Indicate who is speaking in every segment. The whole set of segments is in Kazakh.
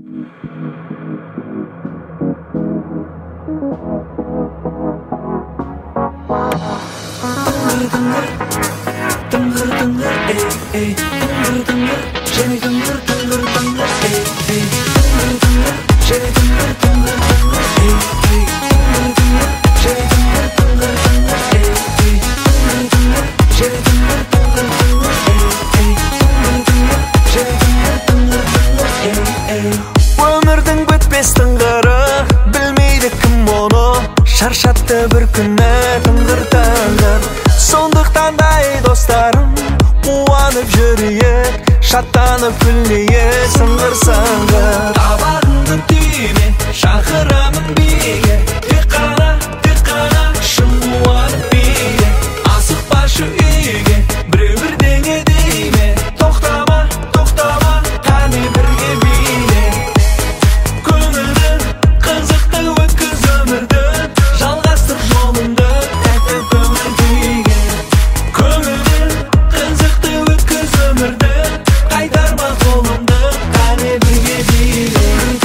Speaker 1: Өмірдің бітпес тыңғыры, білмейді кім оны, шаршатты бір күні тыңғыр. Сондықтан да ей достарым, қуанып жүрейік, шаттанып күлейік, сыңғыр. Табағыңды түйме, шақырамын биге, тек қана шын қуанып биге. Асықпашы үйге, біреу бірдеңе дейме, тоқтама, қане бірге биле. Көңілді, қызықты өткіз өмірді, жалғастыр жолыңды, тәтті көңіл күйге. Көңілді, қызықты өткіз өмірді, қайтарма қолымды, қане бірге биле.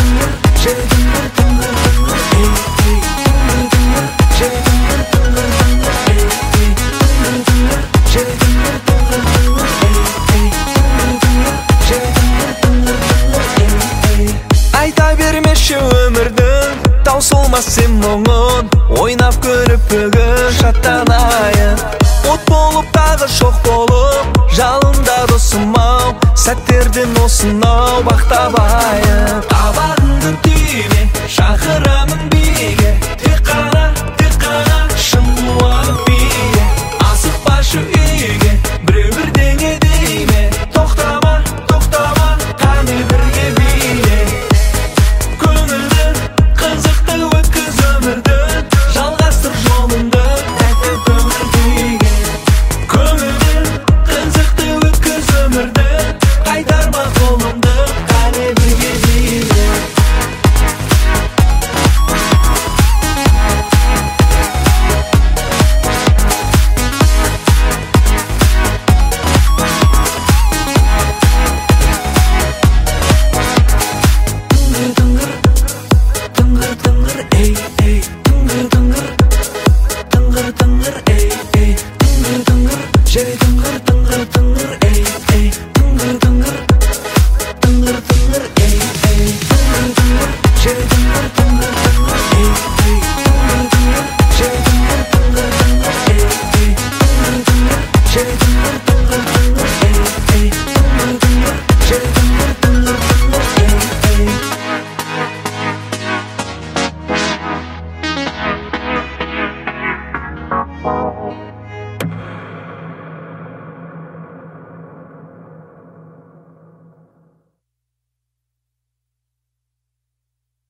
Speaker 1: Айта бермеші өмірдің таусылмас сен мұңын, ойнап көріп бүгін шаттанайын. От болып тағы шоқ болып, жалында досым ау, сәттерден осынау бақтабайын.